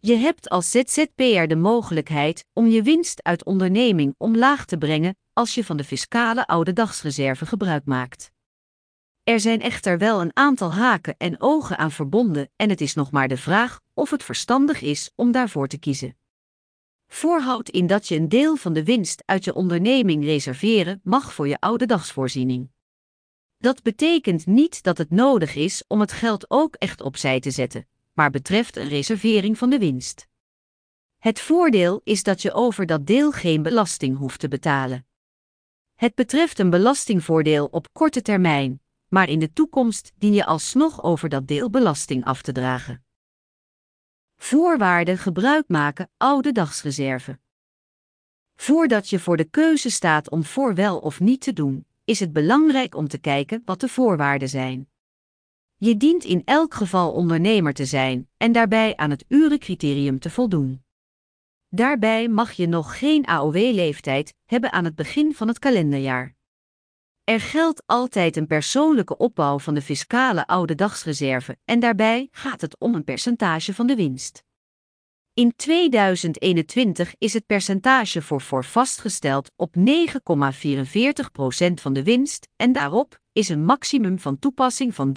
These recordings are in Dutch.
Je hebt als ZZP'er de mogelijkheid om je winst uit onderneming omlaag te brengen als je van de fiscale ouderdagsreserve gebruik maakt. Er zijn echter wel een aantal haken en ogen aan verbonden en het is nog maar de vraag of het verstandig is om daarvoor te kiezen. Voorhoud in dat je een deel van de winst uit je onderneming reserveren mag voor je ouderdagsvoorziening. Dat betekent niet dat het nodig is om het geld ook echt opzij te zetten, maar betreft een reservering van de winst. Het voordeel is dat je over dat deel geen belasting hoeft te betalen. Het betreft een belastingvoordeel op korte termijn, maar in de toekomst dien je alsnog over dat deel belasting af te dragen. Voorwaarden gebruik maken ouderdagsreserve. Voordat je voor de keuze staat om voor wel of niet te doen, is het belangrijk om te kijken wat de voorwaarden zijn. Je dient in elk geval ondernemer te zijn en daarbij aan het urencriterium te voldoen. Daarbij mag je nog geen AOW-leeftijd hebben aan het begin van het kalenderjaar. Er geldt altijd een persoonlijke opbouw van de fiscale ouderdagsreserve en daarbij gaat het om een percentage van de winst. In 2021 is het percentage voor vastgesteld op 9,44% van de winst en daarop is een maximum van toepassing van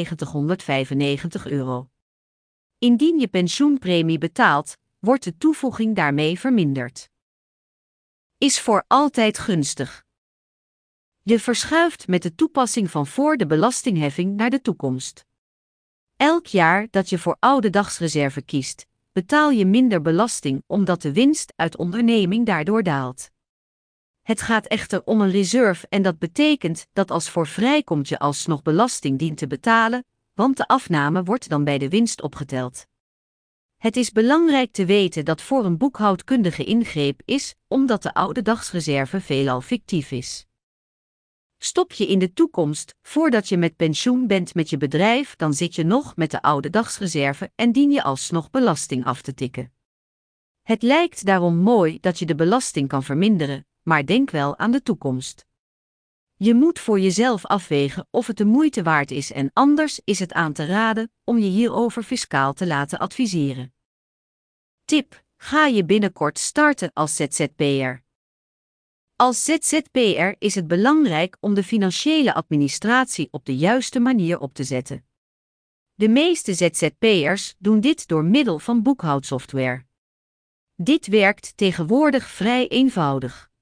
€9395. Indien je pensioenpremie betaalt, wordt de toevoeging daarmee verminderd. Is voor altijd gunstig. Je verschuift met de toepassing van voor de belastingheffing naar de toekomst. Elk jaar dat je voor ouderdagsreserve kiest, betaal je minder belasting omdat de winst uit onderneming daardoor daalt. Het gaat echter om een reserve en dat betekent dat als voor vrijkomt je alsnog belasting dient te betalen, want de afname wordt dan bij de winst opgeteld. Het is belangrijk te weten dat voor een boekhoudkundige ingreep is, omdat de ouderdagsreserve veelal fictief is. Stop je in de toekomst, voordat je met pensioen bent met je bedrijf, dan zit je nog met de ouderdagsreserve en dien je alsnog belasting af te tikken. Het lijkt daarom mooi dat je de belasting kan verminderen, maar denk wel aan de toekomst. Je moet voor jezelf afwegen of het de moeite waard is en anders is het aan te raden om je hierover fiscaal te laten adviseren. Tip: ga je binnenkort starten als ZZP'er? Als ZZP'er is het belangrijk om de financiële administratie op de juiste manier op te zetten. De meeste ZZP'ers doen dit door middel van boekhoudsoftware. Dit werkt tegenwoordig vrij eenvoudig.